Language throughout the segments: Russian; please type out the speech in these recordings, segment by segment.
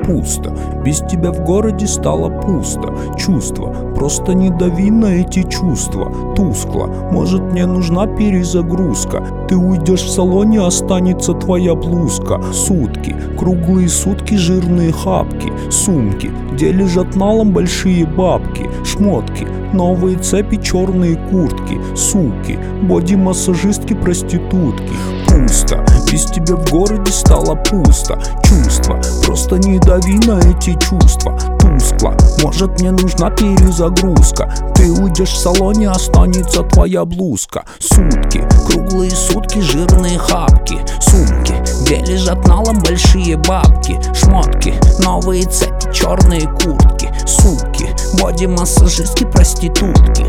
Пусто, без тебя в городе стало пусто. Чувства, просто не дави на эти чувства. Тускло, может мне нужна перезагрузка. Ты уйдешь в салоне, останется твоя блузка. Сутки, круглые сутки, жирные хапки. Сумки, где лежат налом большие бабки. Шмотки, новые цепи, черные куртки. Суки, боди-массажистки, проститутки. Пусто, без тебя в городе стало пусто. Чувства, просто не дави на эти чувства. Тускло, может мне нужна перезагрузка. Ты уйдешь в салоне, останется твоя блузка. Сутки, круглые сутки, жирные хапки. Сумки, где лежат налом большие бабки. Шмотки, новые цепи, черные куртки. Суки, боди-массажистки, проститутки.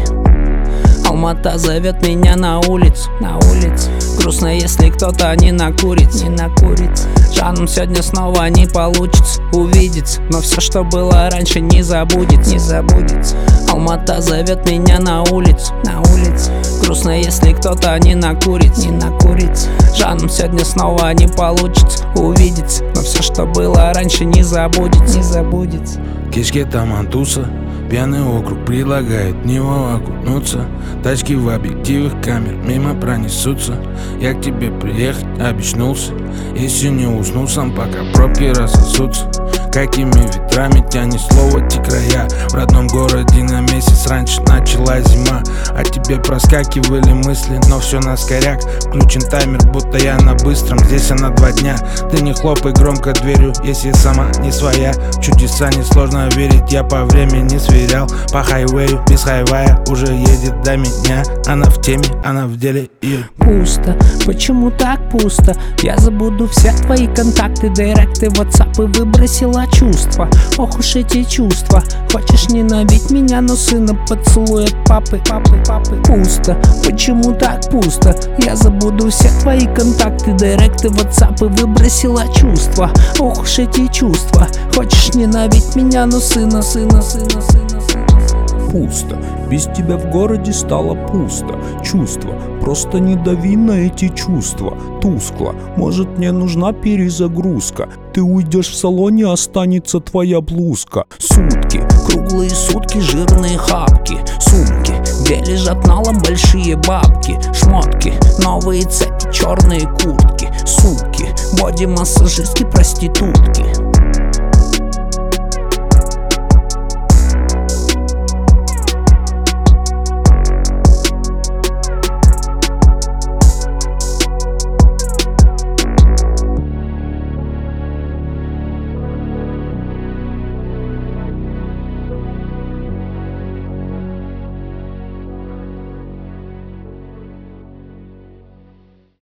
Алмата зовет меня на улицу. Грустно, если кто-то не накурит. Жаном сегодня снова не получится увидеться, но все, что было раньше, не забудется. Алмата зовет меня на улицу. Грустно, если кто-то не накурит. Жаном сегодня снова не получится увидеться, но все, что было раньше, не забудется. Кишки там антуса, пьяный округ предлагает в него окунуться. Тачки в объективах камер мимо пронесутся. Я к тебе приехать обещнулся. Если не уснул сам, пока пробки рассосутся. Какими ветрами тянет слово те края. В родном городе на месяц раньше начала зима. О тебе проскакивали мысли, но все на скоряк. Включен таймер, будто я на быстром, здесь она 2 дня. Ты не хлопай громко дверью, если сама не своя. В чудеса несложно верить, я по времени сверял. По хайвею, без хайвая, уже едет до меня. Она в теме, она в деле и... Пусто, почему так пусто? Я забуду все твои контакты, директы, ватсапы, выбросила чувства. Ох уж эти чувства. Хочешь ненавидеть меня, но сына поцелует папы. Пусто, почему так пусто? Я забуду все твои контакты, директы, ватсапы, выбросила чувства. Ох уж эти чувства. Хочешь ненавидеть меня, но сына. Пусто, без тебя в городе стало пусто. Чувства, просто не дави на эти чувства. Тускло, может мне нужна перезагрузка. Ты уйдешь в салоне, останется твоя блузка. Сутки, круглые сутки, жирные хапки. Сумки, где лежат налом большие бабки. Шмотки, новые цепи, черные куртки. Суки, боди-массажистки, проститутки.